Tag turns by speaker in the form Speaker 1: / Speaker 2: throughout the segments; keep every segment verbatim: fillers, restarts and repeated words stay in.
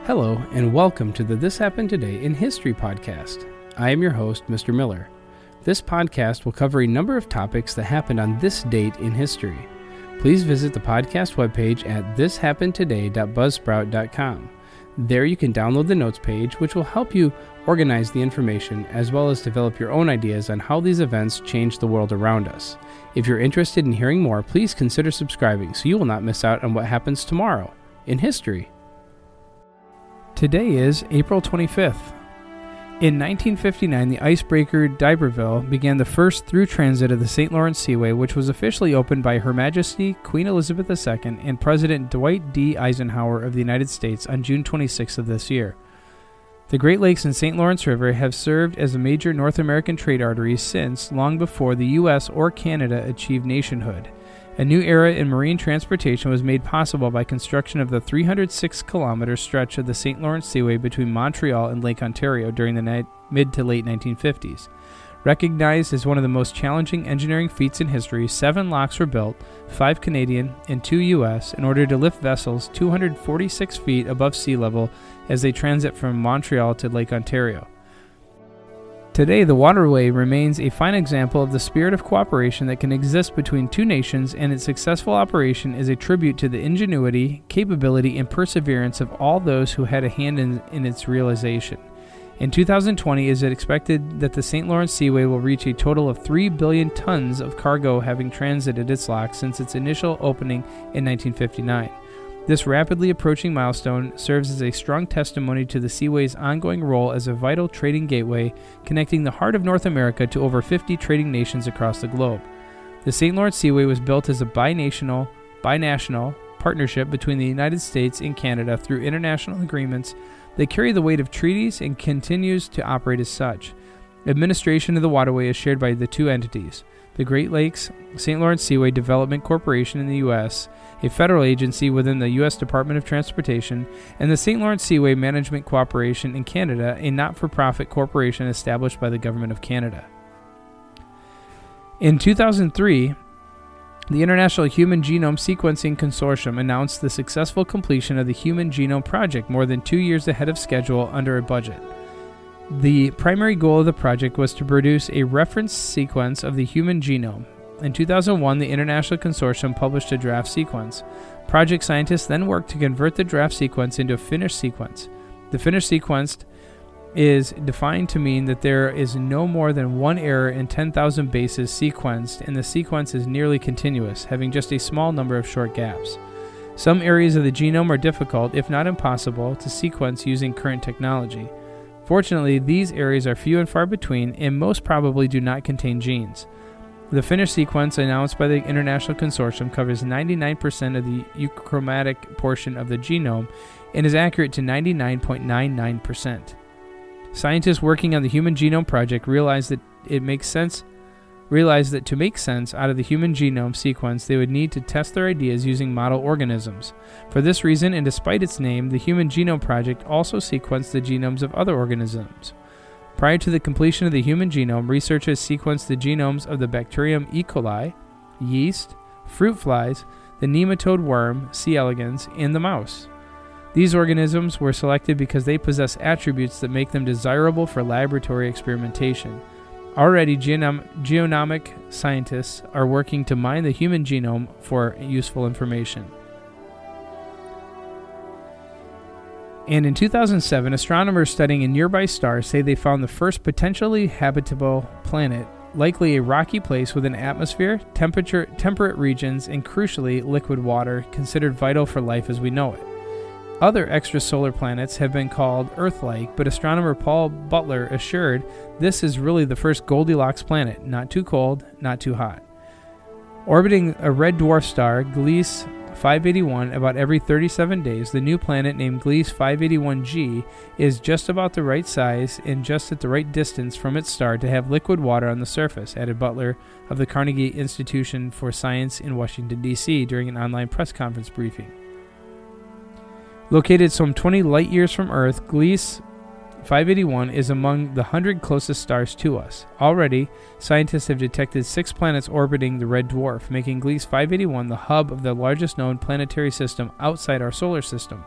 Speaker 1: Hello, and welcome to the This Happened Today in History podcast. I am your host, Mister Miller. This podcast will cover a number of topics that happened on this date in history. Please visit the podcast webpage at this happened today dot buzzsprout dot com. There you can download the notes page, which will help you organize the information as well as develop your own ideas on how these events change the world around us. If you're interested in hearing more, please consider subscribing so you will not miss out on what happens tomorrow in history. Today is April twenty-fifth. In nineteen fifty-nine, the icebreaker d'Iberville began the first through transit of the Saint Lawrence Seaway, which was officially opened by Her Majesty Queen Elizabeth the Second and President Dwight D. Eisenhower of the United States on June twenty-sixth of this year. The Great Lakes and Saint Lawrence River have served as a major North American trade artery since long before the U S or Canada achieved nationhood. A new era in marine transportation was made possible by construction of the three hundred six kilometer stretch of the Saint Lawrence Seaway between Montreal and Lake Ontario during the ni- mid to late nineteen fifties. Recognized as one of the most challenging engineering feats in history, seven locks were built, five Canadian and two U S, in order to lift vessels two hundred forty-six feet above sea level as they transit from Montreal to Lake Ontario. Today, the waterway remains a fine example of the spirit of cooperation that can exist between two nations, and its successful operation is a tribute to the ingenuity, capability, and perseverance of all those who had a hand in, in its realization. In two thousand twenty, it is expected that the Saint Lawrence Seaway will reach a total of three billion tons of cargo having transited its locks since its initial opening in nineteen fifty-nine. This rapidly approaching milestone serves as a strong testimony to the Seaway's ongoing role as a vital trading gateway connecting the heart of North America to over fifty trading nations across the globe. The Saint Lawrence Seaway was built as a binational, binational partnership between the United States and Canada through international agreements that carry the weight of treaties and continues to operate as such. Administration of the waterway is shared by the two entities: the Great Lakes Saint Lawrence Seaway Development Corporation in the U S, a federal agency within the U S Department of Transportation, and the Saint Lawrence Seaway Management Corporation in Canada, a not-for-profit corporation established by the Government of Canada. In two thousand three, the International Human Genome Sequencing Consortium announced the successful completion of the Human Genome Project more than two years ahead of schedule under a budget. The primary goal of the project was to produce a reference sequence of the human genome. In two thousand one, the International Consortium published a draft sequence. Project scientists then worked to convert the draft sequence into a finished sequence. The finished sequence is defined to mean that there is no more than one error in ten thousand bases sequenced, and the sequence is nearly continuous, having just a small number of short gaps. Some areas of the genome are difficult, if not impossible, to sequence using current technology. Fortunately, these areas are few and far between and most probably do not contain genes. The finished sequence announced by the International Consortium covers ninety-nine percent of the euchromatic portion of the genome and is accurate to ninety-nine point nine nine percent. Scientists working on the Human Genome Project realized that it makes sense realized that to make sense out of the human genome sequence, they would need to test their ideas using model organisms. For this reason, and despite its name, the Human Genome Project also sequenced the genomes of other organisms. Prior to the completion of the human genome, researchers sequenced the genomes of the bacterium E. coli, yeast, fruit flies, the nematode worm, C. elegans, and the mouse. These organisms were selected because they possess attributes that make them desirable for laboratory experimentation. Already, genom- genomic scientists are working to mine the human genome for useful information. And in two thousand seven, astronomers studying a nearby star say they found the first potentially habitable planet, likely a rocky place with an atmosphere, temperature, temperate regions, and crucially, liquid water, considered vital for life as we know it. Other extrasolar planets have been called Earth-like, but astronomer Paul Butler assured this is really the first Goldilocks planet, not too cold, not too hot. Orbiting a red dwarf star, Gliese five eighty-one, about every thirty-seven days, the new planet named Gliese five eighty-one G is just about the right size and just at the right distance from its star to have liquid water on the surface, added Butler of the Carnegie Institution for Science in Washington, D C during an online press conference briefing. Located some twenty light-years from Earth, Gliese five eighty-one is among the one hundred closest stars to us. Already, scientists have detected six planets orbiting the red dwarf, making Gliese five eighty-one the hub of the largest known planetary system outside our solar system.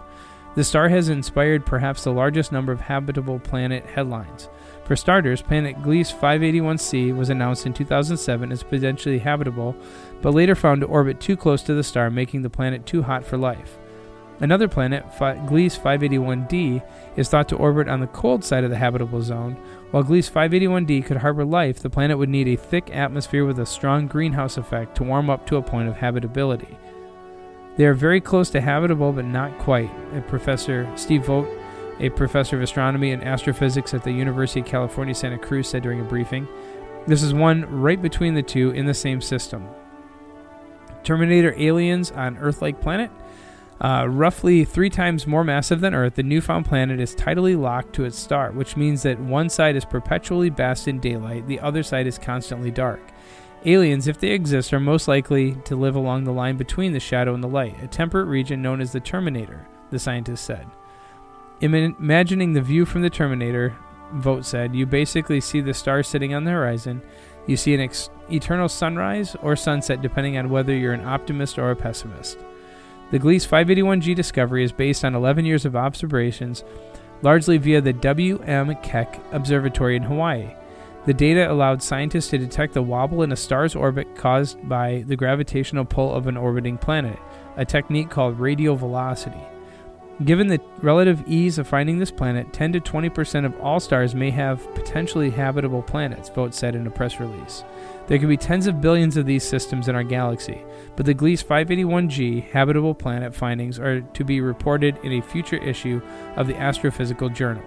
Speaker 1: The star has inspired perhaps the largest number of habitable planet headlines. For starters, planet Gliese five eighty-one c was announced in two thousand seven as potentially habitable, but later found to orbit too close to the star, making the planet too hot for life. Another planet, Gliese five eighty-one d, is thought to orbit on the cold side of the habitable zone. While Gliese five eighty-one d could harbor life, the planet would need a thick atmosphere with a strong greenhouse effect to warm up to a point of habitability. They are very close to habitable, but not quite, Professor Steve Vogt, a professor of astronomy and astrophysics at the University of California, Santa Cruz, said during a briefing. This is one right between the two in the same system. Terminator aliens on Earth-like planet. Uh, roughly three times more massive than Earth, the newfound planet is tidally locked to its star, which means that one side is perpetually bathed in daylight, the other side is constantly dark. Aliens, if they exist, are most likely to live along the line between the shadow and the light, a temperate region known as the Terminator, the scientist said. Imagining the view from the Terminator, Vogt said, you basically see the stars sitting on the horizon. You see an ex- eternal sunrise or sunset depending on whether you're an optimist or a pessimist. The Gliese five eighty-one g discovery is based on eleven years of observations, largely via the W M Keck Observatory in Hawaii. The data allowed scientists to detect the wobble in a star's orbit caused by the gravitational pull of an orbiting planet, a technique called radial velocity. Given the relative ease of finding this planet, ten to twenty percent of all stars may have potentially habitable planets, Vogt said in a press release. There could be tens of billions of these systems in our galaxy, but the Gliese five eighty-one g habitable planet findings are to be reported in a future issue of the Astrophysical Journal.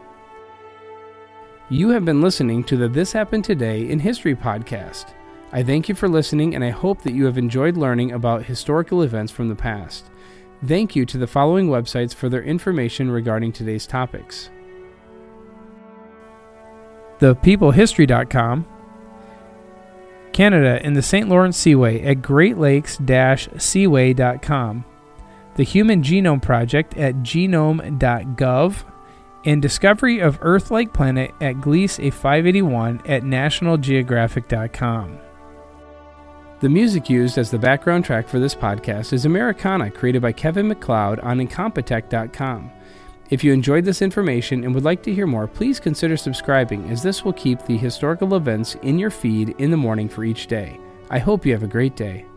Speaker 1: You have been listening to the This Happened Today in History podcast. I thank you for listening, and I hope that you have enjoyed learning about historical events from the past. Thank you to the following websites for their information regarding today's topics: the people history dot com, Canada and the Saint Lawrence Seaway at great lakes dash seaway dot com, the Human Genome Project at genome dot gov, and Discovery of Earth-like Planet at Gliese five eighty-one at national geographic dot com. The music used as the background track for this podcast is Americana, created by Kevin MacLeod on Incompetech dot com. If you enjoyed this information and would like to hear more, please consider subscribing, as this will keep the historical events in your feed in the morning for each day. I hope you have a great day.